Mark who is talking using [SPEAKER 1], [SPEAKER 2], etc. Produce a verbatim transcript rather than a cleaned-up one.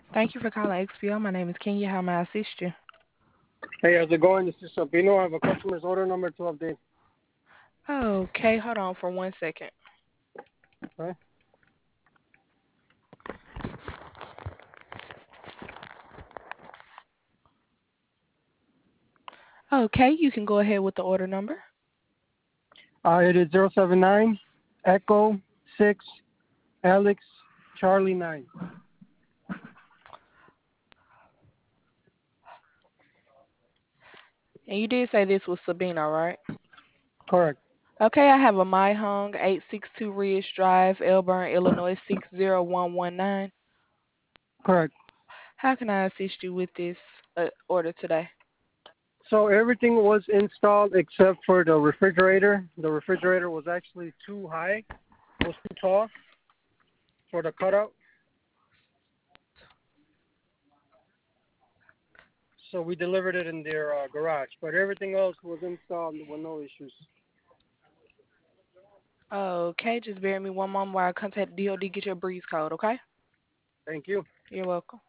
[SPEAKER 1] Thank you for calling X P O. My name is Kenya. How may I assist you?
[SPEAKER 2] Hey, how's it going? This is Sabino. I have a customer's order number to update.
[SPEAKER 1] Okay, hold on for one second.
[SPEAKER 2] Okay.
[SPEAKER 1] Okay, you can go ahead with the order number.
[SPEAKER 2] Uh, it is zero seven nine Echo six Alex Charlie nine.
[SPEAKER 1] And you did say this was Sabina, right?
[SPEAKER 2] Correct.
[SPEAKER 1] Okay, I have a My Hung eight six two Ridge Drive, Elburn, Illinois six zero one one nine.
[SPEAKER 2] Correct.
[SPEAKER 1] How can I assist you with this uh, order today?
[SPEAKER 2] So everything was installed except for the refrigerator. The refrigerator was actually too high, was too tall for the cutout. So we delivered it in their uh, garage. But everything else was installed with no issues.
[SPEAKER 1] Okay, just bear me one moment while I contact D O D, get your breeze code, okay?
[SPEAKER 2] Thank you.
[SPEAKER 1] You're welcome.